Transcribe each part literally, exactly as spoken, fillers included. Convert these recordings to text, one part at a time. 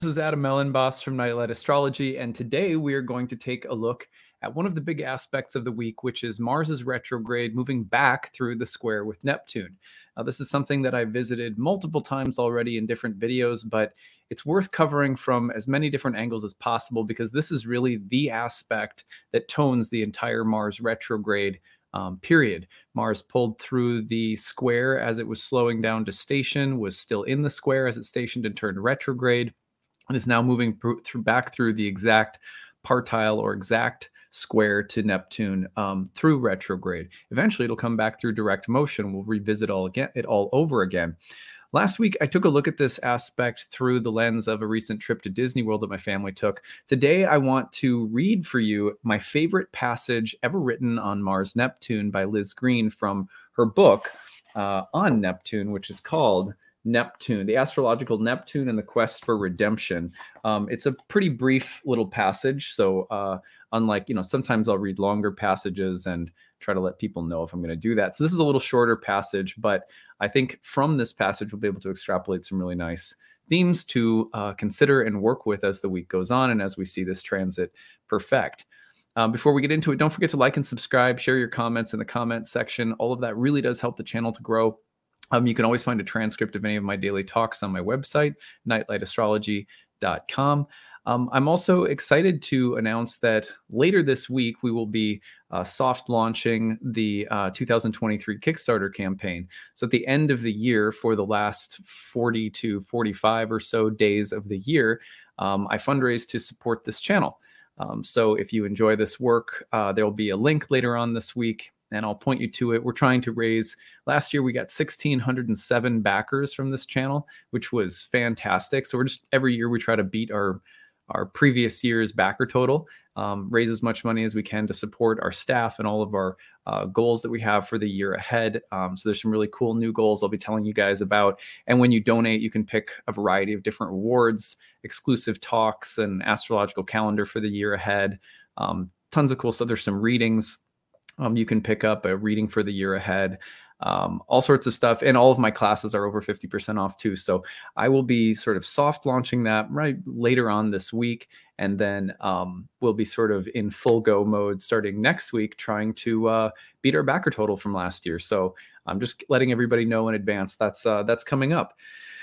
This is Adam Mellenboss from Nightlight Astrology, and today we are going to take a look at one of the big aspects of the week, which is Mars's retrograde moving back through the square with Neptune. Now, this is something that I visited multiple times already in different videos, but it's worth covering from as many different angles as possible because this is really the aspect that tones the entire Mars retrograde Um, period. Mars pulled through the square as it was slowing down to station, was still in the square as it stationed and turned retrograde, and is now moving through, back through the exact partile or exact square to Neptune um, through retrograde. Eventually, it'll come back through direct motion. We'll revisit all again, it all over again. Last week, I took a look at this aspect through the lens of a recent trip to Disney World that my family took. Today, I want to read for you my favorite passage ever written on Mars Neptune by Liz Green from her book uh, on Neptune, which is called Neptune, the Astrological Neptune and the Quest for Redemption. Um, it's a pretty brief little passage. So uh, unlike, you know, sometimes I'll read longer passages and try to let people know if I'm going to do that. So this is a little shorter passage, but I think from this passage, we'll be able to extrapolate some really nice themes to uh, consider and work with as the week goes on and as we see this transit perfect. Um, before we get into it, don't forget to like and subscribe, share your comments in the comments section. All of that really does help the channel to grow. Um, you can always find a transcript of any of my daily talks on my website, nightlight astrology dot com. Um, I'm also excited to announce that later this week, we will be uh, soft launching the uh, two thousand twenty-three Kickstarter campaign. So at the end of the year, for the last forty to forty-five or so days of the year, um, I fundraise to support this channel. Um, so if you enjoy this work, uh, there will be a link later on this week, and I'll point you to it. We're trying to raise, last year we got one thousand six hundred seven backers from this channel, which was fantastic. So we're just, every year we try to beat our our previous year's backer total, um, raise as much money as we can to support our staff and all of our uh, goals that we have for the year ahead. Um, so there's some really cool new goals I'll be telling you guys about. And when you donate, you can pick a variety of different rewards, exclusive talks, and astrological calendar for the year ahead. Um, tons of cool stuff. There's some readings. Um, you can pick up a reading for the year ahead. Um, all sorts of stuff. And all of my classes are over fifty percent off too. So I will be sort of soft launching that right later on this week. And then um, we'll be sort of in full go mode starting next week, trying to uh, beat our backer total from last year. So I'm just letting everybody know in advance that's uh, that's coming up.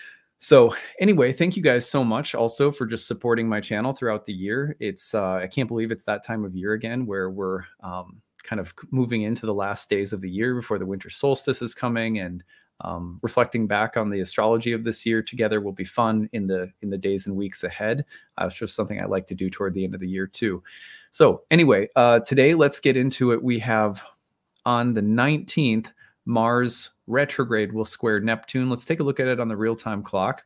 So anyway, thank you guys so much also for just supporting my channel throughout the year. It's uh, I can't believe it's that time of year again where we're um, kind of moving into the last days of the year before the winter solstice is coming, and um, reflecting back on the astrology of this year together will be fun in the in the days and weeks ahead. Uh, it's just something I like to do toward the end of the year too. So anyway, uh, today let's get into it. We have on the nineteenth, Mars retrograde will square Neptune. Let's take a look at it on the real-time clock.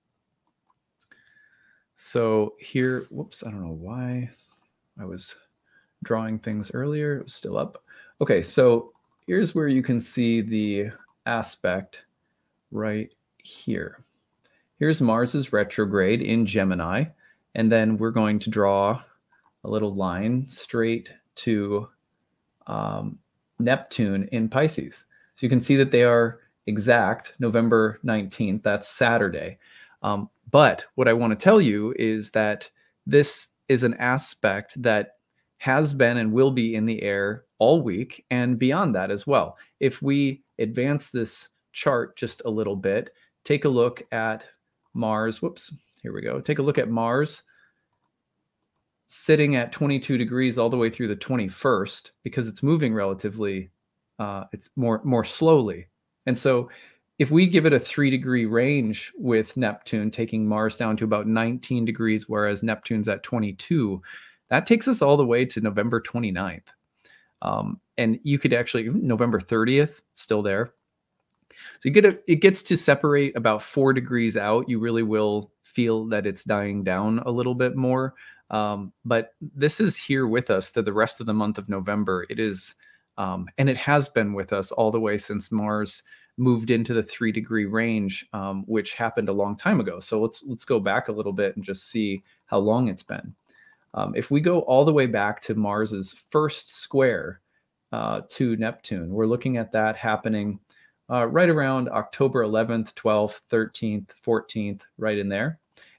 So here, whoops, I don't know why I was drawing things earlier. It was still up. Okay, so here's where you can see the aspect right here. Here's Mars's retrograde in Gemini, and then we're going to draw a little line straight to um, Neptune in Pisces. So you can see that they are exact November nineteenth. That's Saturday. Um, but what I want to tell you is that this is an aspect that has been and will be in the air all week and beyond that as well. If we advance this chart just a little bit, take a look at Mars. Whoops, here we go. Take a look at Mars sitting at twenty-two degrees all the way through the twenty-first, because it's moving relatively, uh, it's more, more slowly. And so if we give it a three degree range with Neptune, taking Mars down to about nineteen degrees, whereas Neptune's at twenty-two, that takes us all the way to November twenty-ninth. Um, and you could actually, November thirtieth, still there. So you get a, it gets to separate about four degrees out. You really will feel that it's dying down a little bit more. Um, but this is here with us to the rest of the month of November. It is, um, and it has been with us all the way since Mars moved into the three degree range, um, which happened a long time ago. So let's, let's go back a little bit and just see how long it's been. Um, if we go all the way back to Mars's first square uh, to Neptune, we're looking at that happening uh, right around October eleventh, twelfth, thirteenth, fourteenth, right in there.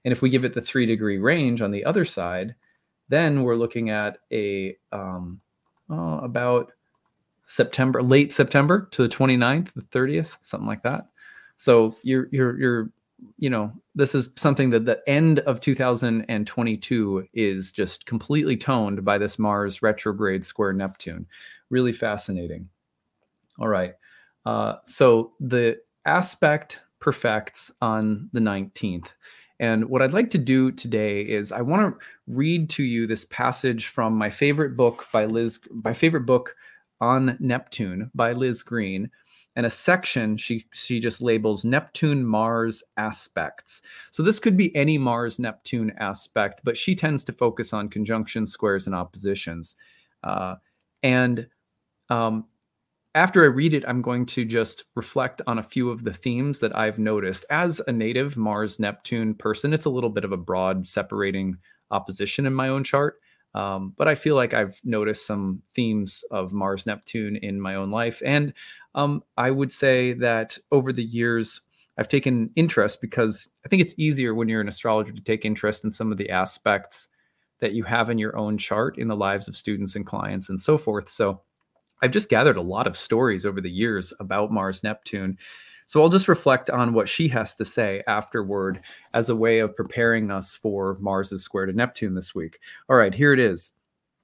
And if we give it the three degree range on the other side, then we're looking at a um, oh, about September, late September to the twenty-ninth, the thirtieth, something like that. So you're you're you're you know, this is something that the end of two thousand twenty-two is just completely toned by this Mars retrograde square Neptune. Really fascinating. All right. Uh, so the aspect perfects on the nineteenth. And what I'd like to do today is I want to read to you this passage from my favorite book by Liz, my favorite book on Neptune by Liz Green, and a section she she just labels Neptune Mars aspects. So this could be any Mars Neptune aspect, but she tends to focus on conjunctions, squares, and oppositions. Uh, and um, After I read it, I'm going to just reflect on a few of the themes that I've noticed. As a native Mars-Neptune person, it's a little bit of a broad separating opposition in my own chart. Um, but I feel like I've noticed some themes of Mars-Neptune in my own life. And um, I would say that over the years, I've taken interest because I think it's easier when you're an astrologer to take interest in some of the aspects that you have in your own chart in the lives of students and clients and so forth. So I've just gathered a lot of stories over the years about Mars Neptune. So I'll just reflect on what she has to say afterward as a way of preparing us for Mars's square to Neptune this week. All right, here it is.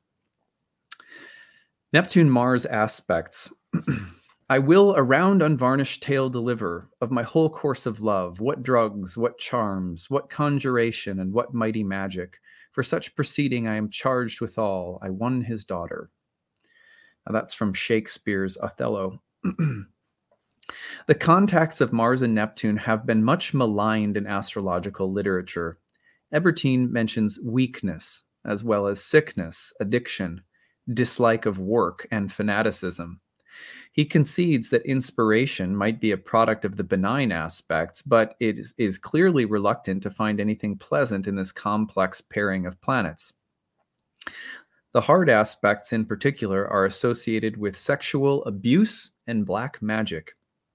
Neptune Mars aspects. I will a round unvarnished tale deliver of my whole course of love, what drugs, what charms, what conjuration, and what mighty magic. For such proceeding I am charged withal. I won his daughter. Now that's from Shakespeare's Othello. The contacts of Mars and Neptune have been much maligned in astrological literature. Ebertin mentions weakness, as well as sickness, addiction, dislike of work, and fanaticism. He concedes that inspiration might be a product of the benign aspects, but it is, is clearly reluctant to find anything pleasant in this complex pairing of planets. The hard aspects in particular are associated with sexual abuse and black magic.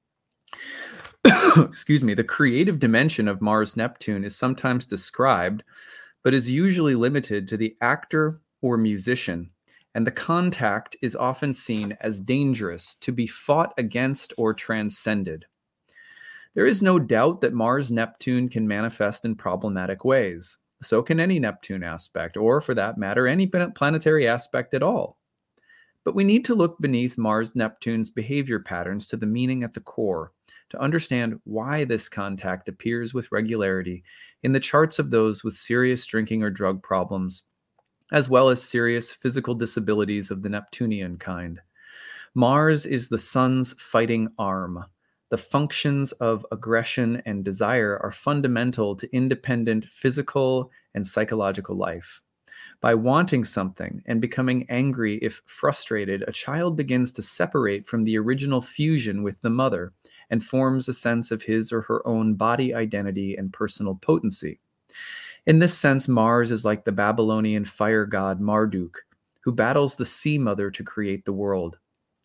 Excuse me, the creative dimension of Mars-Neptune is sometimes described, but is usually limited to the actor or musician, and the contact is often seen as dangerous, to be fought against or transcended. There is no doubt that Mars-Neptune can manifest in problematic ways. So can any Neptune aspect, or for that matter, any planetary aspect at all. But we need to look beneath Mars-Neptune's behavior patterns to the meaning at the core, to understand why this contact appears with regularity in the charts of those with serious drinking or drug problems, as well as serious physical disabilities of the Neptunian kind. Mars is the sun's fighting arm. The functions of aggression and desire are fundamental to independent physical and psychological life. By wanting something and becoming angry if frustrated, a child begins to separate from the original fusion with the mother and forms a sense of his or her own body identity and personal potency. In this sense, Mars is like the Babylonian fire god Marduk, who battles the sea mother to create the world.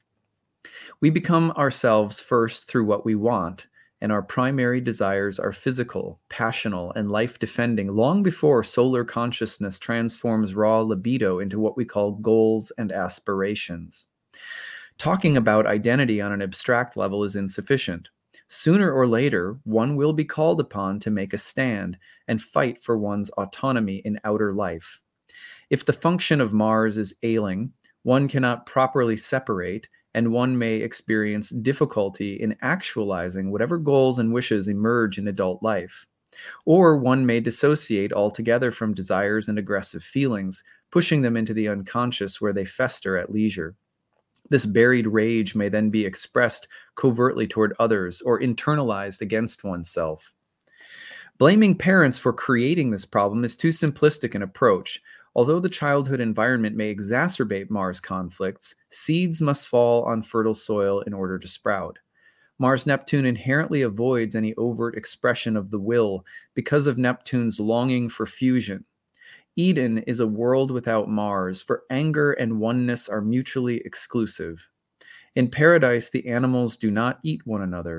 We become ourselves first through what we want, and our primary desires are physical, passional, and life-defending long before solar consciousness transforms raw libido into what we call goals and aspirations. Talking about identity on an abstract level is insufficient. Sooner or later, one will be called upon to make a stand and fight for one's autonomy in outer life. If the function of Mars is ailing, one cannot properly separate, and one may experience difficulty in actualizing whatever goals and wishes emerge in adult life. Or one may dissociate altogether from desires and aggressive feelings, pushing them into the unconscious where they fester at leisure. This buried rage may then be expressed covertly toward others or internalized against oneself. Blaming parents for creating this problem is too simplistic an approach. Although the childhood environment may exacerbate Mars conflicts, seeds must fall on fertile soil in order to sprout. Mars-Neptune inherently avoids any overt expression of the will because of Neptune's longing for fusion. Eden is a world without Mars, for anger and oneness are mutually exclusive. In paradise, the animals do not eat one another,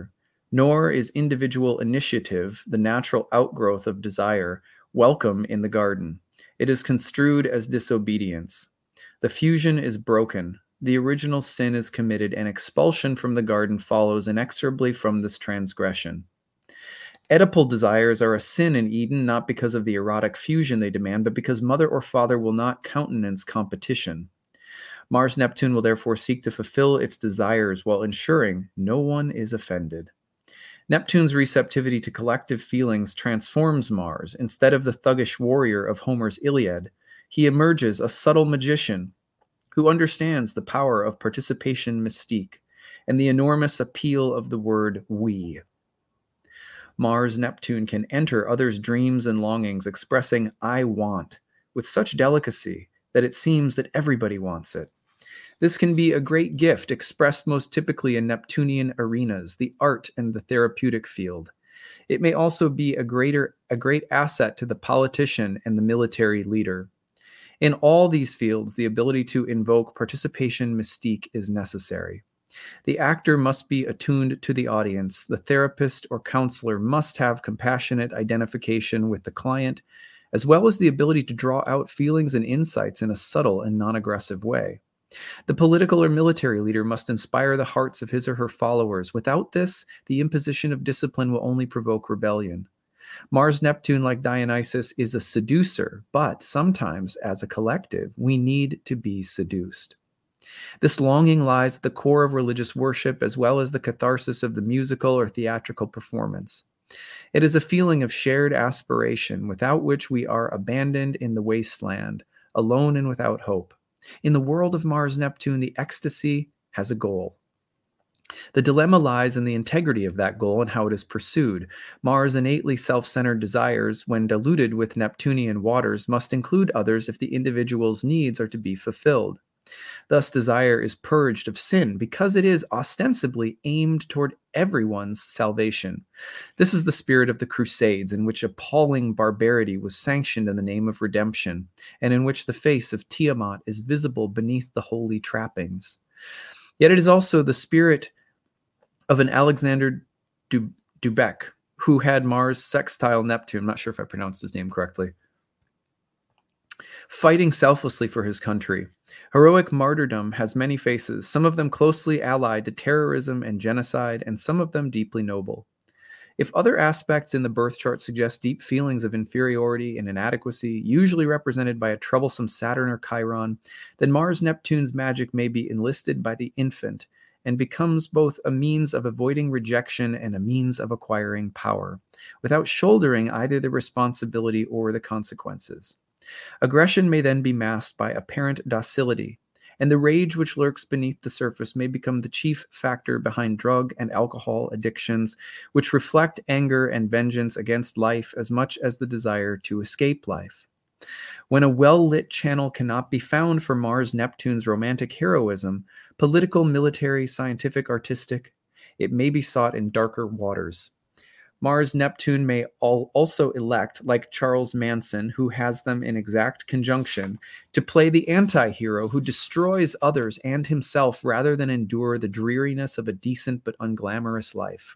Nor is individual initiative, the natural outgrowth of desire, welcome in the garden. It is construed as disobedience. The fusion is broken. The original sin is committed, and expulsion from the garden follows inexorably from this transgression. Oedipal desires are a sin in Eden, not because of the erotic fusion they demand, but because mother or father will not countenance competition. Mars Neptune will therefore seek to fulfill its desires while ensuring no one is offended. Neptune's receptivity to collective feelings transforms Mars. Instead of the thuggish warrior of Homer's Iliad, he emerges a subtle magician who understands the power of participation mystique and the enormous appeal of the word we. Mars Neptune can enter others' dreams and longings, expressing I want with such delicacy that it seems that everybody wants it. This can be a great gift, expressed most typically in Neptunian arenas, the art and the therapeutic field. It may also be a greater, a great asset to the politician and the military leader. In all these fields, the ability to invoke participation mystique is necessary. The actor must be attuned to the audience. The therapist or counselor must have compassionate identification with the client, as well as the ability to draw out feelings and insights in a subtle and non-aggressive way. The political or military leader must inspire the hearts of his or her followers. Without this, the imposition of discipline will only provoke rebellion. Mars Neptune, like Dionysus, is a seducer, but sometimes, as a collective, we need to be seduced. This longing lies at the core of religious worship, as well as the catharsis of the musical or theatrical performance. It is a feeling of shared aspiration, without which we are abandoned in the wasteland, alone and without hope. In the world of Mars Neptune, the ecstasy has a goal. The dilemma lies in the integrity of that goal and how it is pursued. Mars' innately self-centered desires, when diluted with Neptunian waters, must include others if the individual's needs are to be fulfilled. Thus, desire is purged of sin because it is ostensibly aimed toward everyone's salvation. This is the spirit of the Crusades, in which appalling barbarity was sanctioned in the name of redemption, and in which the face of Tiamat is visible beneath the holy trappings. Yet it is also the spirit of an Alexander du- Dubec, who had Mars sextile Neptune. I'm not sure if I pronounced his name correctly. Fighting selflessly for his country. Heroic martyrdom has many faces, some of them closely allied to terrorism and genocide, and some of them deeply noble. If other aspects in the birth chart suggest deep feelings of inferiority and inadequacy, usually represented by a troublesome Saturn or Chiron, then Mars-Neptune's magic may be enlisted by the infant and becomes both a means of avoiding rejection and a means of acquiring power, without shouldering either the responsibility or the consequences. Aggression may then be masked by apparent docility, and the rage which lurks beneath the surface may become the chief factor behind drug and alcohol addictions, which reflect anger and vengeance against life as much as the desire to escape life. When a well-lit channel cannot be found for Mars-Neptune's romantic heroism, political, military, scientific, artistic, it may be sought in darker waters. Mars-Neptune may also elect, like Charles Manson, who has them in exact conjunction, to play the anti-hero who destroys others and himself rather than endure the dreariness of a decent but unglamorous life.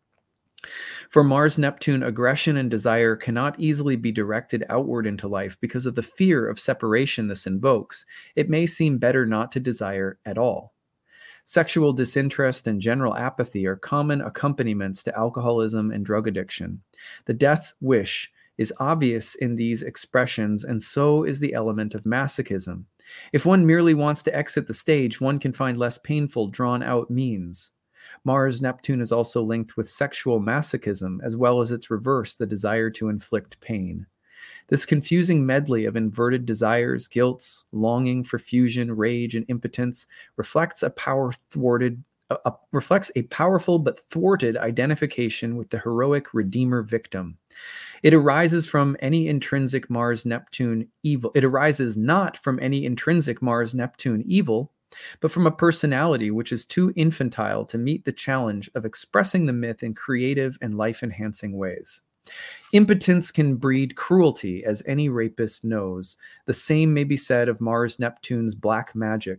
For Mars-Neptune, aggression and desire cannot easily be directed outward into life because of the fear of separation this invokes. It may seem better not to desire at all. Sexual disinterest and general apathy are common accompaniments to alcoholism and drug addiction. The death wish is obvious in these expressions, and so is the element of masochism. If one merely wants to exit the stage, one can find less painful, drawn-out means. Mars-Neptune is also linked with sexual masochism, as well as its reverse, the desire to inflict pain. This confusing medley of inverted desires, guilts, longing for fusion, rage, and impotence reflects a power thwarted, uh, uh, reflects a powerful but thwarted identification with the heroic redeemer victim. It arises from any intrinsic Mars-Neptune evil. It arises not from any intrinsic Mars-Neptune evil, but from a personality which is too infantile to meet the challenge of expressing the myth in creative and life-enhancing ways. Impotence can breed cruelty, as any rapist knows. The same may be said of Mars-Neptune's black magic.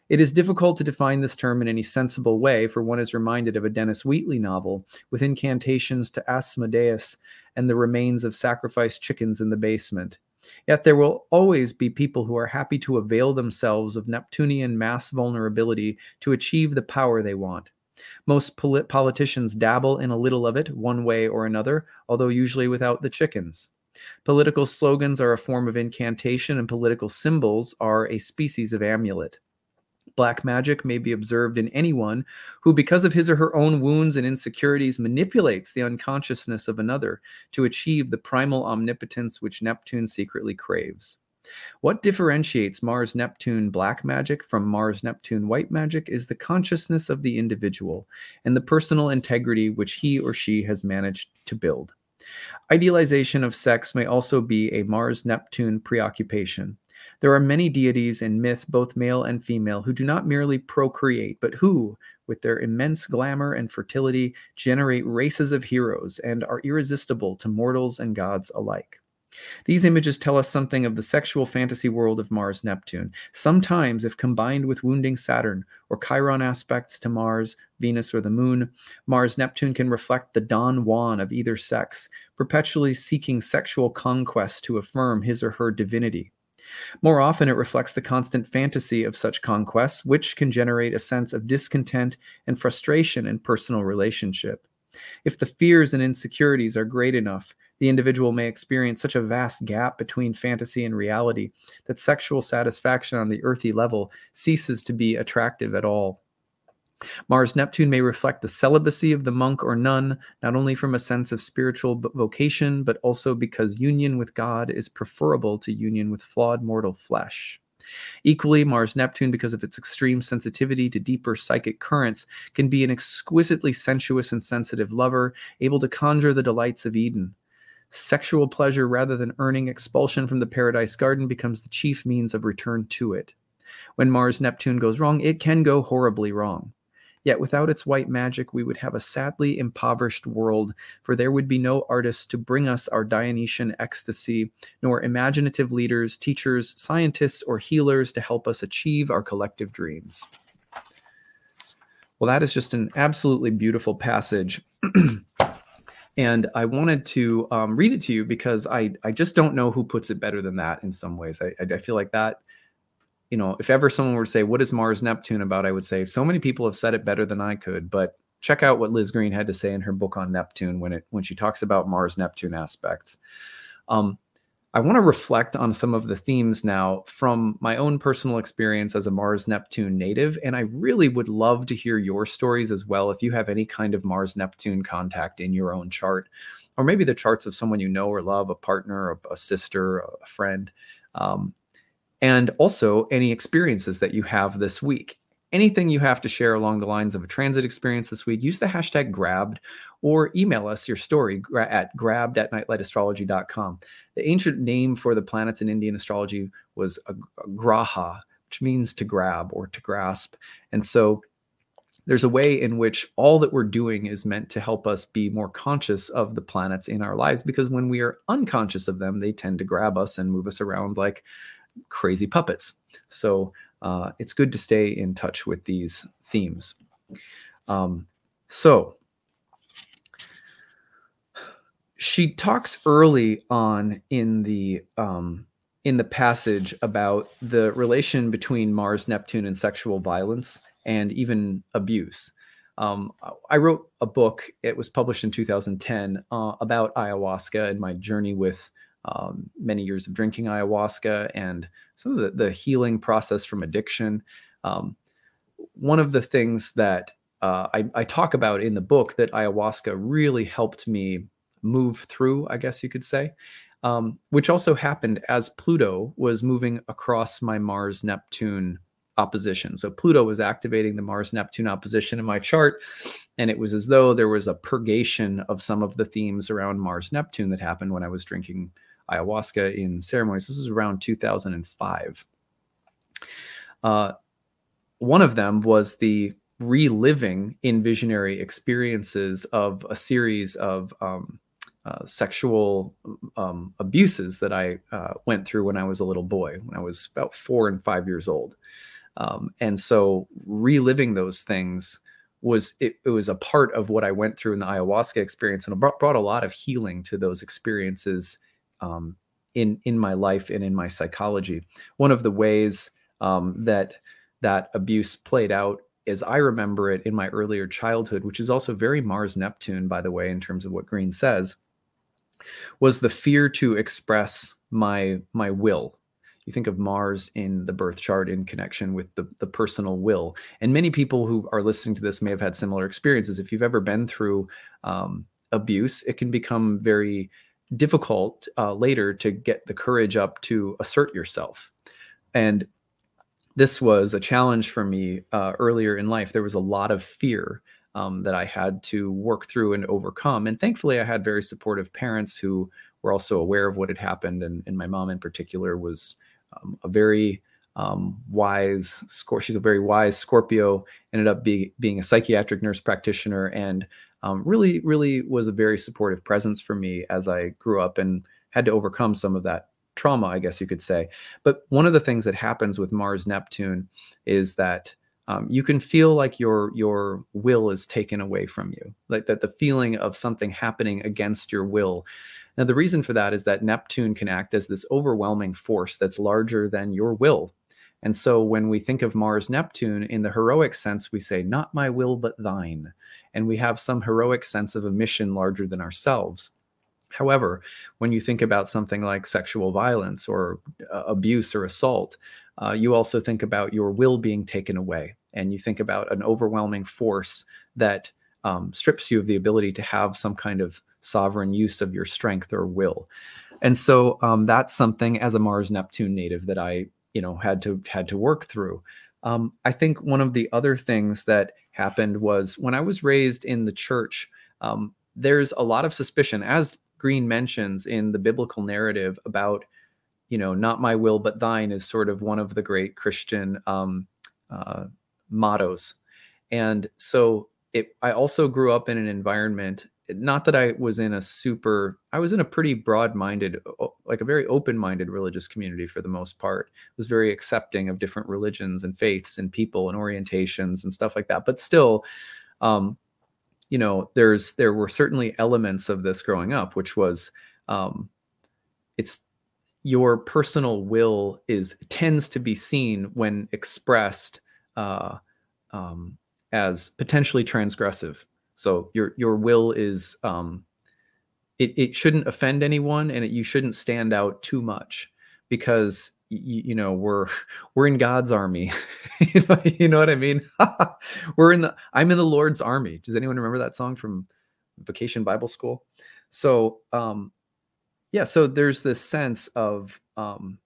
It is difficult to define this term in any sensible way, for one is reminded of a Dennis Wheatley novel with incantations to Asmodeus and the remains of sacrificed chickens in the basement. Yet there will always be people who are happy to avail themselves of Neptunian mass vulnerability to achieve the power they want. Most polit- politicians dabble in a little of it, one way or another, although usually without the chickens. Political slogans are a form of incantation, and political symbols are a species of amulet. Black magic may be observed in anyone who, because of his or her own wounds and insecurities, manipulates the unconsciousness of another to achieve the primal omnipotence which Neptune secretly craves. What differentiates Mars-Neptune black magic from Mars-Neptune white magic is the consciousness of the individual and the personal integrity which he or she has managed to build. Idealization of sex may also be a Mars-Neptune preoccupation. There are many deities in myth, both male and female, who do not merely procreate, but who, with their immense glamour and fertility, generate races of heroes and are irresistible to mortals and gods alike. These images tell us something of the sexual fantasy world of Mars-Neptune. Sometimes, if combined with wounding Saturn or Chiron aspects to Mars, Venus, or the Moon, Mars-Neptune can reflect the Don Juan of either sex, perpetually seeking sexual conquest to affirm his or her divinity. More often, it reflects the constant fantasy of such conquests, which can generate a sense of discontent and frustration in personal relationship. If the fears and insecurities are great enough, the individual may experience such a vast gap between fantasy and reality that sexual satisfaction on the earthy level ceases to be attractive at all. Mars-Neptune may reflect the celibacy of the monk or nun, not only from a sense of spiritual vocation, but also because union with God is preferable to union with flawed mortal flesh. Equally, Mars-Neptune, because of its extreme sensitivity to deeper psychic currents, can be an exquisitely sensuous and sensitive lover, able to conjure the delights of Eden. Sexual pleasure, rather than earning expulsion from the paradise garden, becomes the chief means of return to it. When Mars-Neptune goes wrong, it can go horribly wrong. Yet without its white magic, we would have a sadly impoverished world, for there would be no artists to bring us our Dionysian ecstasy, nor imaginative leaders, teachers, scientists, or healers to help us achieve our collective dreams. Well, that is just an absolutely beautiful passage. And I wanted to um, read it to you because I, I just don't know who puts it better than that in some ways. I, I feel like that, you know, if ever someone were to say, what is Mars-Neptune about? I would say so many people have said it better than I could, but check out what Liz Green had to say in her book on Neptune when it when she talks about Mars-Neptune aspects. Um, I want to reflect on some of the themes now from my own personal experience as a Mars-Neptune native, and I really would love to hear your stories as well if you have any kind of Mars-Neptune contact in your own chart, or maybe the charts of someone you know or love, a partner, a, a sister, a friend. Um, And also any experiences that you have this week. Anything you have to share along the lines of a transit experience this week, use the hashtag grabbed or email us your story at grabbed at nightlight astrology dot com. The ancient name for the planets in Indian astrology was a, a graha, which means to grab or to grasp. And so there's a way in which all that we're doing is meant to help us be more conscious of the planets in our lives, because when we are unconscious of them, they tend to grab us and move us around like crazy puppets. So uh, it's good to stay in touch with these themes. Um, so she talks early on in the um, in the passage about the relation between Mars, Neptune, and sexual violence and even abuse. Um, I wrote a book. It was published in two thousand ten uh, about ayahuasca and my journey with um, many years of drinking ayahuasca and some of the, the healing process from addiction. Um, one of the things that uh, I, I talk about in the book that ayahuasca really helped me move through, I guess you could say, um, which also happened as Pluto was moving across my Mars-Neptune opposition. So Pluto was activating the Mars-Neptune opposition in my chart, and it was as though there was a purgation of some of the themes around Mars-Neptune that happened when I was drinking ayahuasca in ceremonies. This was around two thousand five. Uh, one of them was the reliving in visionary experiences of a series of um, uh, sexual um, abuses that I uh, went through when I was a little boy, when I was about four and five years old. Um, and so reliving those things was it, it was a part of what I went through in the ayahuasca experience, and it brought, brought a lot of healing to those experiences um, in in my life and in my psychology. One of the ways um, that that abuse played out, as I remember it in my earlier childhood, which is also very Mars Neptune, by the way, in terms of what Green says, was the fear to express my my will. You think of Mars in the birth chart in connection with the, the personal will. And many people who are listening to this may have had similar experiences. If you've ever been through um, abuse, it can become very difficult uh, later to get the courage up to assert yourself. And this was a challenge for me uh, earlier in life. There was a lot of fear um, that I had to work through and overcome. And thankfully, I had very supportive parents who were also aware of what had happened. And, and my mom in particular was um, a very um, wise, she's a very wise Scorpio, ended up be, being a psychiatric nurse practitioner, and um, really, really was a very supportive presence for me as I grew up and had to overcome some of that trauma, I guess you could say. But one of the things that happens with Mars Neptune is that um, you can feel like your your will is taken away from you, like that the feeling of something happening against your will. Now, the reason for that is that Neptune can act as this overwhelming force that's larger than your will. And so when we think of Mars Neptune in the heroic sense, we say, not my will, but thine. And we have some heroic sense of a mission larger than ourselves. However, when you think about something like sexual violence or uh, abuse or assault, uh, you also think about your will being taken away. And you think about an overwhelming force that um, strips you of the ability to have some kind of sovereign use of your strength or will. And so um, that's something as a Mars Neptune native that I, you know, had to had to work through. Um, I think one of the other things that happened was when I was raised in the church, um, there's a lot of suspicion, as Green mentions in the biblical narrative about, you know, not my will, but thine is sort of one of the great Christian um, uh, mottos. And so it, I also grew up in an environment, not that I was in a super, I was in a pretty broad-minded, like a very open-minded religious community for the most part. It was very accepting of different religions and faiths and people and orientations and stuff like that. But still, um, you know, there's there were certainly elements of this growing up, which was um, it's your personal will is tends to be seen when expressed uh, um, as potentially transgressive. So your your will is um, it it shouldn't offend anyone, and it, you shouldn't stand out too much because you, you know we're we're in God's army. you, know, you know what I mean? we're in the I'm in the Lord's army. Does anyone remember that song from Vacation Bible School? So um, yeah, so there's this sense of um,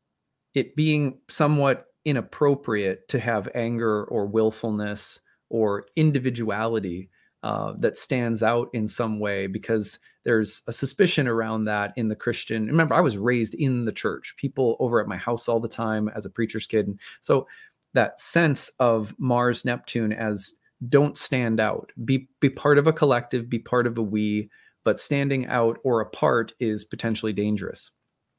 it being somewhat inappropriate to have anger or willfulness or individuality uh, that stands out in some way, because there's a suspicion around that in the Christian. Remember, I was raised in the church, people over at my house all the time as a preacher's kid. So that sense of Mars Neptune as don't stand out, be be part of a collective, be part of a we, but standing out or apart is potentially dangerous.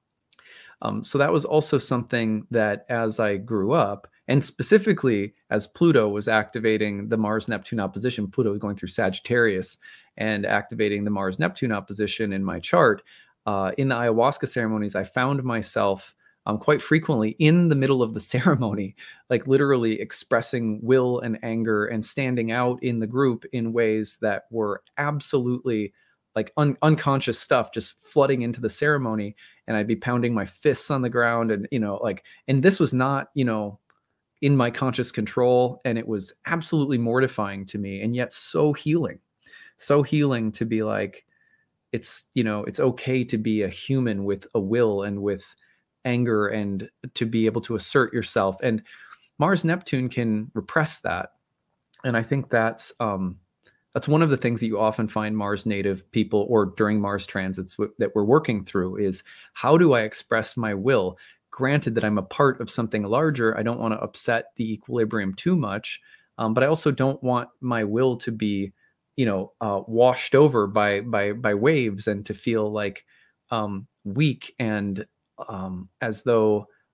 Um, so that was also something that as I grew up, and specifically as Pluto was activating the Mars-Neptune opposition, Pluto was going through Sagittarius and activating the Mars-Neptune opposition in my chart, uh, in the ayahuasca ceremonies, I found myself um, quite frequently in the middle of the ceremony, like literally expressing will and anger and standing out in the group in ways that were absolutely like un- unconscious stuff just flooding into the ceremony. And I'd be pounding my fists on the ground and, you know, like, and this was not, you know, in my conscious control. And it was absolutely mortifying to me, and yet so healing, so healing to be like, it's, you know, it's okay to be a human with a will and with anger and to be able to assert yourself. And Mars Neptune can repress that. And I think that's, um, that's one of the things that you often find Mars native people or during Mars transits w- that we're working through is, how do I express my will? Granted that I'm a part of something larger, I don't want to upset the equilibrium too much, um, but I also don't want my will to be, you know, uh, washed over by by by waves and to feel like um, weak and um, as though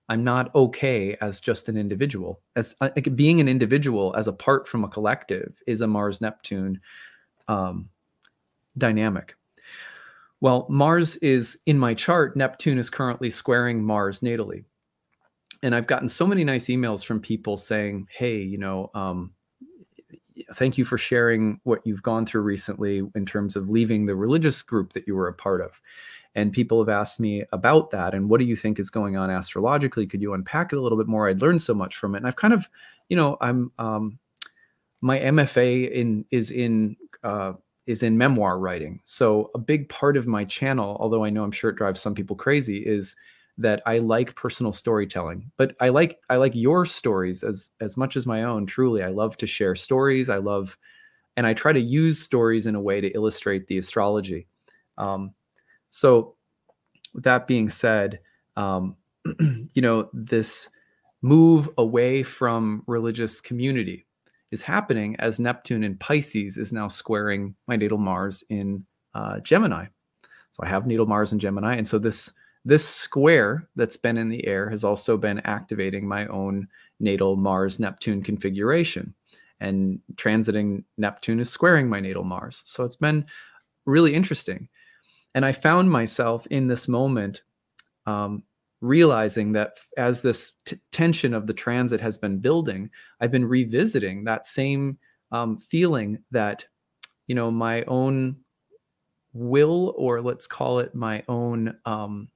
I'm not okay as just an individual. As like, being an individual as apart from a collective is a Mars Neptune um, dynamic. Well, Mars is in my chart. Neptune is currently squaring Mars natally. And I've gotten so many nice emails from people saying, hey, you know, um, thank you for sharing what you've gone through recently in terms of leaving the religious group that you were a part of. And people have asked me about that. And what do you think is going on astrologically? Could you unpack it a little bit more? I'd learned so much from it. And I've kind of, you know, I'm, um, my M F A in is in, uh, is in memoir writing. So a big part of my channel, although I know I'm sure it drives some people crazy, is that I like personal storytelling, but I like, I like your stories as, as much as my own. Truly. I love to share stories. I love, and I try to use stories in a way to illustrate the astrology. Um, So with that being said, um, you know, this move away from religious community is happening as Neptune in Pisces is now squaring my natal Mars in uh, Gemini. So I have natal Mars in Gemini. And so this, this square that's been in the air has also been activating my own natal Mars Neptune configuration, and transiting Neptune is squaring my natal Mars. So it's been really interesting. And I found myself in this moment um, realizing that as this t- tension of the transit has been building, I've been revisiting that same um, feeling that, you know, my own will, or let's call it my own, um,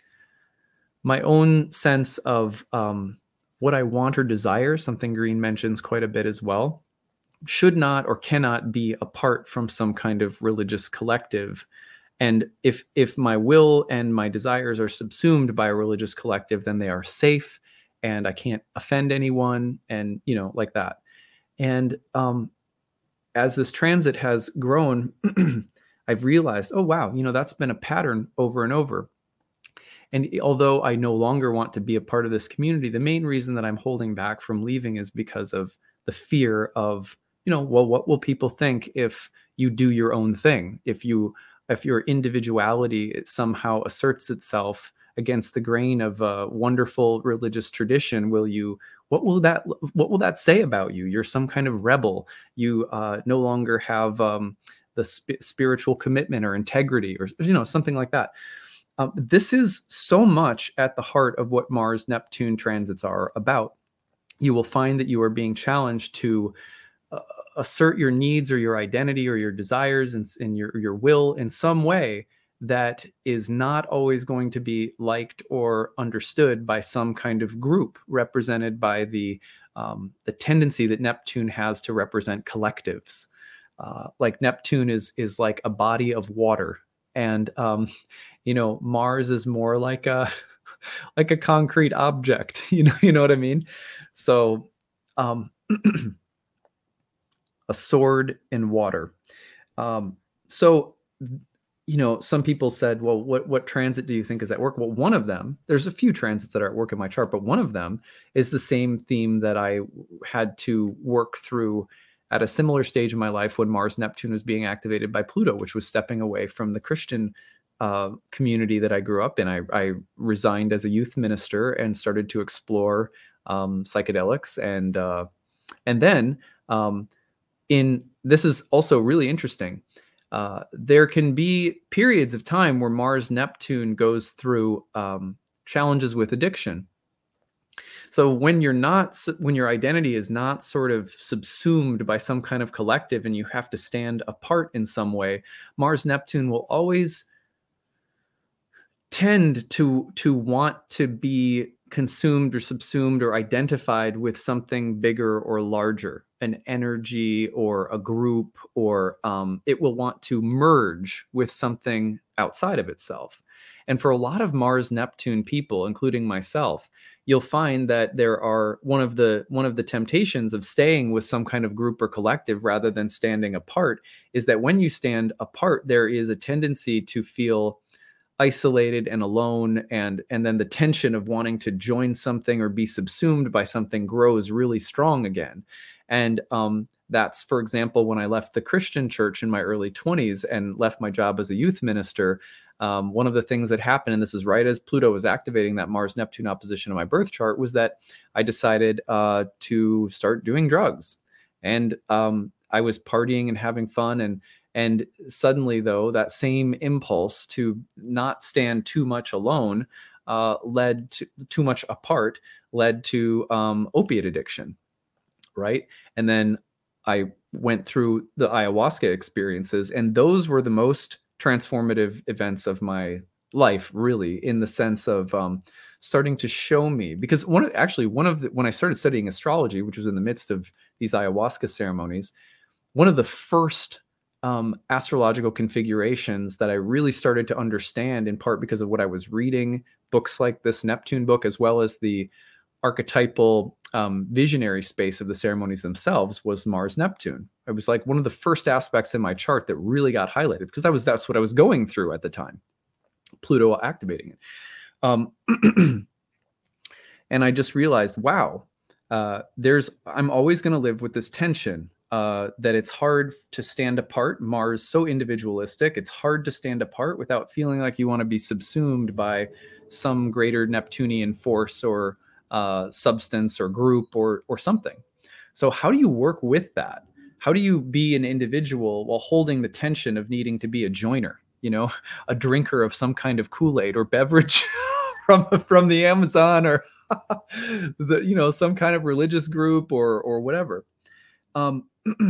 my own sense of um, what I want or desire, something Green mentions quite a bit as well, should not or cannot be apart from some kind of religious collective. And if if my will and my desires are subsumed by a religious collective, then they are safe, and I can't offend anyone, and you know, like that. And um, as this transit has grown, I've realized, oh wow, you know, that's been a pattern over and over. And although I no longer want to be a part of this community, the main reason that I'm holding back from leaving is because of the fear of, you know, well, what will people think if you do your own thing? If you if your individuality somehow asserts itself against the grain of a wonderful religious tradition, will you, what will that, what will that say about you? You're some kind of rebel. You uh, no longer have um, the sp- spiritual commitment or integrity, or, you know, something like that. Um, this is so much at the heart of what Mars Neptune transits are about. You will find that you are being challenged to uh, assert your needs or your identity or your desires and, and your, your will in some way that is not always going to be liked or understood by some kind of group, represented by the, um, the tendency that Neptune has to represent collectives. Uh, like Neptune is, is like a body of water. And, um, you know, Mars is more like a, like a concrete object, you know, you know what I mean? So, um, a sword in water. Um, so, you know, some people said, well, what, what transit do you think is at work? Well, one of them, there's a few transits that are at work in my chart, but one of them is the same theme that I had to work through at a similar stage in my life when Mars Neptune was being activated by Pluto, which was stepping away from the Christian uh, community that I grew up in. I, I resigned as a youth minister and started to explore um, psychedelics. And, uh, and then, um, in this is also really interesting. Uh, there can be periods of time where Mars Neptune goes through um, challenges with addiction. So when you're not, when your identity is not sort of subsumed by some kind of collective and you have to stand apart in some way, Mars Neptune will always tend to to want to be consumed or subsumed or identified with something bigger or larger, an energy or a group, or um, it will want to merge with something outside of itself. And for a lot of Mars Neptune people, including myself, you'll find that there are one of the one of the temptations of staying with some kind of group or collective rather than standing apart is that when you stand apart, there is a tendency to feel isolated and alone, and and then the tension of wanting to join something or be subsumed by something grows really strong again. And um, that's, for example, when I left the Christian church in my early twenties and left my job as a youth minister, Um, one of the things that happened, and this is right as Pluto was activating that Mars-Neptune opposition in my birth chart, was that I decided uh, to start doing drugs. And um, I was partying and having fun. And, and suddenly, though, that same impulse to not stand too much alone uh, led to too much apart, led to um, opiate addiction, right? And then I went through the ayahuasca experiences, and those were the most transformative events of my life, really, in the sense of um, starting to show me, because one of, actually one of the, when I started studying astrology, which was in the midst of these ayahuasca ceremonies, one of the first um, astrological configurations that I really started to understand, in part because of what I was reading, books like this Neptune book, as well as the archetypal um, visionary space of the ceremonies themselves, was Mars Neptune. It was like one of the first aspects in my chart that really got highlighted, because I was that's what I was going through at the time, Pluto activating it. Um, and I just realized, wow, uh, there's I'm always going to live with this tension uh, that it's hard to stand apart. Mars so individualistic, it's hard to stand apart without feeling like you want to be subsumed by some greater Neptunian force or Uh, substance or group or or something. So how do you work with that? How do you be an individual while holding the tension of needing to be a joiner, you know, a drinker of some kind of Kool-Aid or beverage from from the Amazon, or the, you know, some kind of religious group or or whatever. Um,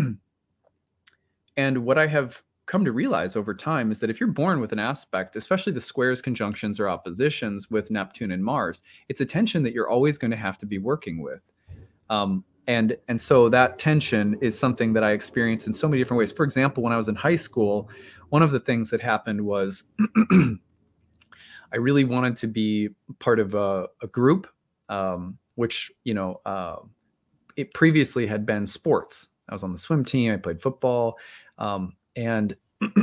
and what I have come to realize over time is that if you're born with an aspect, especially the squares, conjunctions, or oppositions with Neptune and Mars, it's a tension that you're always going to have to be working with. Um, and and so that tension is something that I experienced in so many different ways. For example, when I was in high school, one of the things that happened was I really wanted to be part of a, a group, um, which, you know, uh, it previously had been sports. I was on the swim team. I played football. Um, and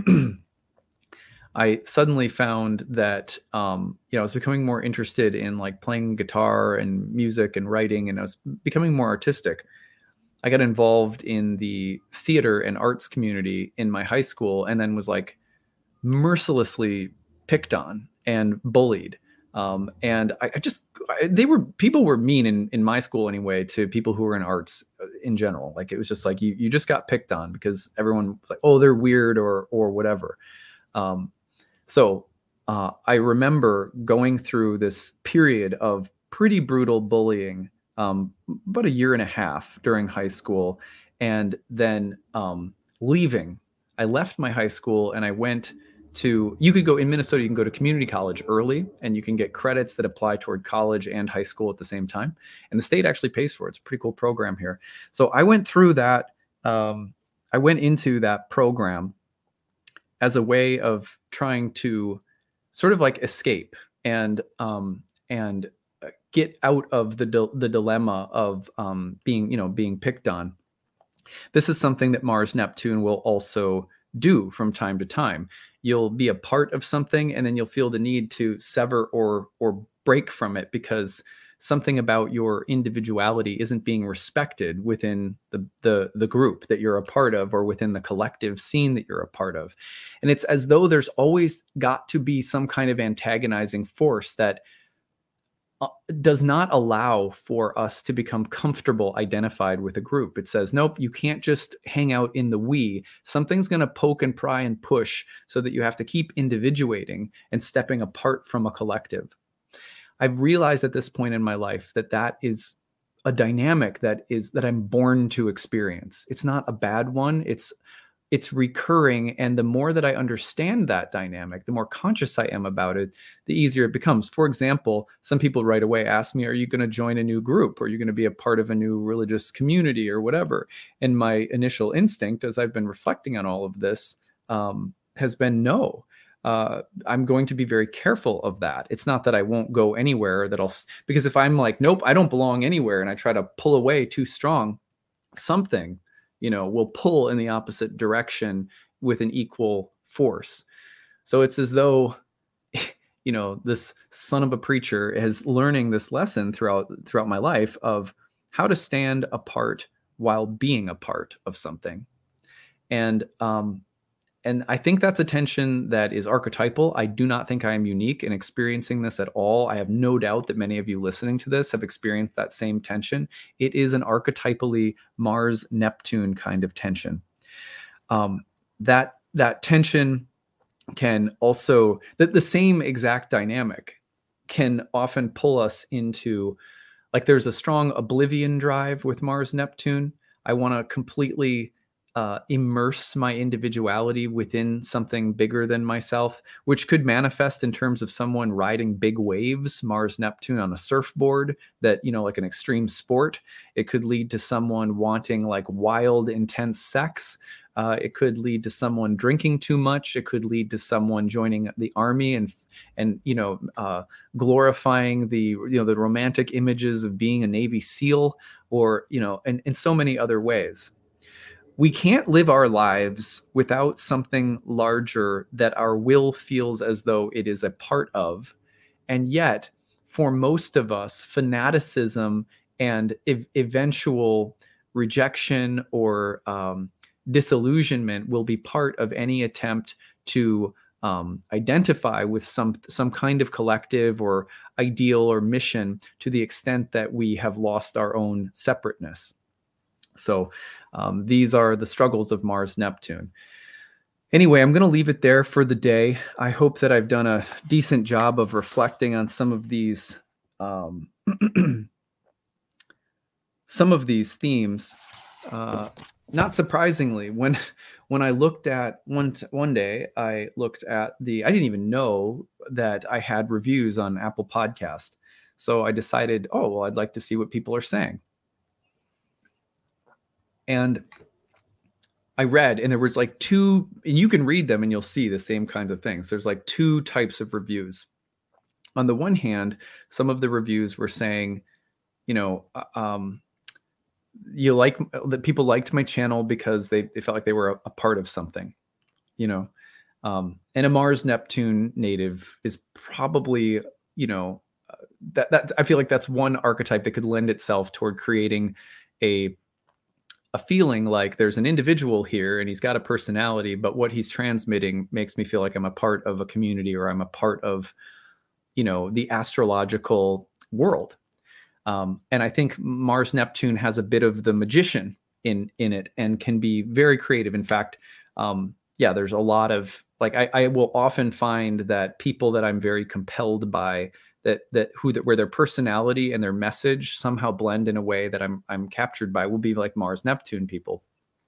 I suddenly found that, um, you know, I was becoming more interested in like playing guitar and music and writing, and I was becoming more artistic. I got involved in the theater and arts community in my high school, and then was like mercilessly picked on and bullied. Um, and I, I just, I, they were, people were mean in, in my school anyway, to people who were in arts in general. Like, it was just like, you, you just got picked on because everyone was like, oh, they're weird or, or whatever. Um, so uh, I remember going through this period of pretty brutal bullying, um, about a year and a half during high school, and then um, leaving. I left my high school and I went to, you could go in Minnesota, you can go to community college early and you can get credits that apply toward college and high school at the same time. And the state actually pays for it. It's a pretty cool program here. So I went through that. Um, I went into that program as a way of trying to sort of like escape and, um, and get out of the, di- the dilemma of um, being, you know, being picked on. This is something that Mars Neptune will also do from time to time. You'll be a part of something and then you'll feel the need to sever or or break from it because something about your individuality isn't being respected within the the the group that you're a part of, or within the collective scene that you're a part of. And it's as though there's always got to be some kind of antagonizing force that does not allow for us to become comfortable identified with a group. It says, nope, you can't just hang out in the we. Something's going to poke and pry and push so that you have to keep individuating and stepping apart from a collective. I've realized at this point in my life that that is a dynamic that is that I'm born to experience. It's not a bad one. It's it's recurring. And the more that I understand that dynamic, the more conscious I am about it, the easier it becomes. For example, some people right away ask me, are you going to join a new group? Or are you going to be a part of a new religious community or whatever? And my initial instinct, as I've been reflecting on all of this, um, has been no. Uh, I'm going to be very careful of that. It's not that I won't go anywhere that I'll, because if I'm like, nope, I don't belong anywhere, and I try to pull away too strong, something, you know, will pull in the opposite direction with an equal force. So it's as though, you know, this son of a preacher is learning this lesson throughout throughout my life of how to stand apart while being a part of something. And um, and I think that's a tension that is archetypal. I do not think I am unique in experiencing this at all. I have no doubt that many of you listening to this have experienced that same tension. It is an archetypally Mars-Neptune kind of tension. Um, that that tension can also, the, the same exact dynamic can often pull us into, like, there's a strong oblivion drive with Mars Neptune. I want to completely uh, immerse my individuality within something bigger than myself, which could manifest in terms of someone riding big waves, Mars Neptune on a surfboard, that, you know, like an extreme sport. It could lead to someone wanting like wild, intense sex. Uh, it could lead to someone drinking too much. It could lead to someone joining the army and and you know uh, glorifying the you know the romantic images of being a Navy SEAL, or you know, and in so many other ways. We can't live our lives without something larger that our will feels as though it is a part of, and yet, for most of us, fanaticism and ev- eventual rejection or um, disillusionment will be part of any attempt to um, identify with some some kind of collective or ideal or mission, to the extent that we have lost our own separateness. So um, these are the struggles of Mars Neptune. Anyway, I'm going to leave it there for the day. I hope that I've done a decent job of reflecting on some of these um, some of these themes. Uh, not surprisingly, when when I looked at one one day, I looked at the. I didn't even know that I had reviews on Apple Podcast. So I decided, oh well, I'd like to see what people are saying. And I read, and there was like two, and you can read them and you'll see the same kinds of things. There's like two types of reviews. On the one hand, some of the reviews were saying, you know, um, you like that people liked my channel because they, they felt like they were a, a part of something, you know, um, and a Mars Neptune native is probably, you know, uh, that, that I feel like that's one archetype that could lend itself toward creating a a feeling like there's an individual here and he's got a personality, but what he's transmitting makes me feel like I'm a part of a community, or I'm a part of, you know, the astrological world. Um, and I think Mars Neptune has a bit of the magician in in it and can be very creative. In fact, um, yeah, there's a lot of like I, I will often find that people that I'm very compelled by, that that who that where their personality and their message somehow blend in a way that I'm I'm captured by, will be like Mars Neptune people.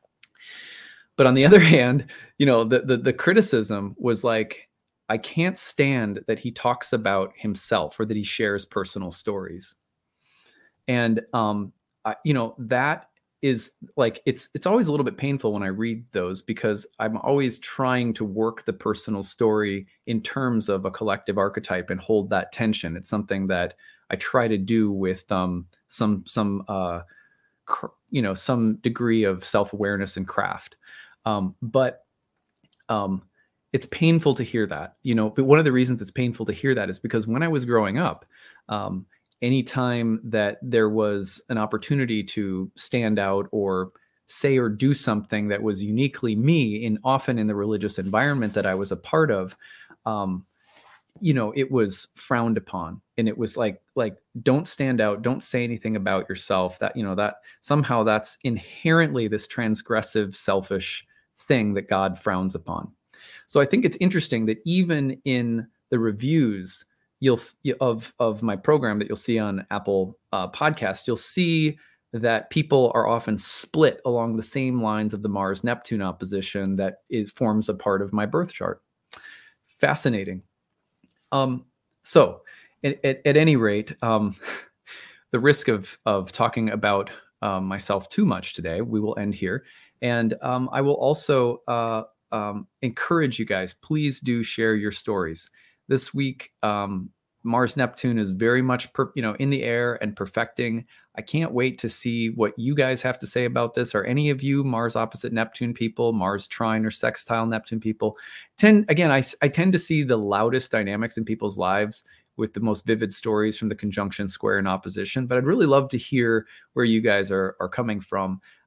But on the other hand, you know, the the, the criticism was like, I can't stand that he talks about himself or that he shares personal stories. And um, I, you know, that is like, it's it's always a little bit painful when I read those, because I'm always trying to work the personal story in terms of a collective archetype and hold that tension. It's something that I try to do with um, some some uh, cr- you know some degree of self-awareness and craft. Um, but um, it's painful to hear that, you know. But one of the reasons it's painful to hear that is because when I was growing up, um, anytime that there was an opportunity to stand out or say or do something that was uniquely me, in often in the religious environment that I was a part of, um, you know, it was frowned upon. And it was like, like, don't stand out, don't say anything about yourself. That, you know, that somehow that's inherently this transgressive, selfish thing that God frowns upon. So I think it's interesting that even in the reviews, you'll of of my program that you'll see on Apple uh, Podcast, you'll see that people are often split along the same lines of the Mars Neptune opposition that is forms a part of my birth chart. Fascinating. Um, so, at, at, at any rate, um, the risk of of talking about um, myself too much today, we will end here, and um, I will also uh, um, encourage you guys. Please do share your stories. This week, um, Mars Neptune is very much, per, you know, in the air and perfecting. I can't wait to see what you guys have to say about this. Are any of you Mars opposite Neptune people, Mars trine or sextile Neptune people? Tend again, I, I tend to see the loudest dynamics in people's lives with the most vivid stories from the conjunction, square, and opposition. But I'd really love to hear where you guys are are coming from.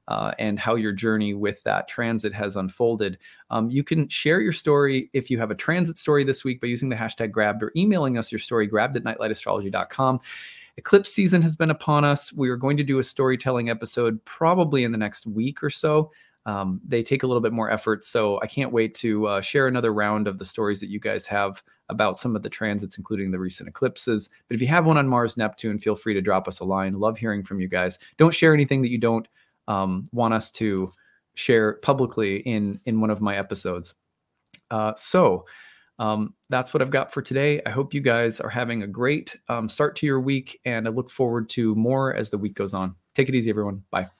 uh, and how your journey with that transit has unfolded. Um, you can share your story if you have a transit story this week by using the hashtag grabbed or emailing us your story, grabbed at nightlight astrology dot com. Eclipse season has been upon us. We are going to do a storytelling episode probably in the next week or so. Um, they take a little bit more effort, so I can't wait to uh, share another round of the stories that you guys have about some of the transits, including the recent eclipses. But if you have one on Mars, Neptune, feel free to drop us a line. Love hearing from you guys. Don't share anything that you don't um, want us to share publicly in, in one of my episodes. Uh, so um, that's what I've got for today. I hope you guys are having a great um, start to your week, and I look forward to more as the week goes on. Take it easy, everyone. Bye.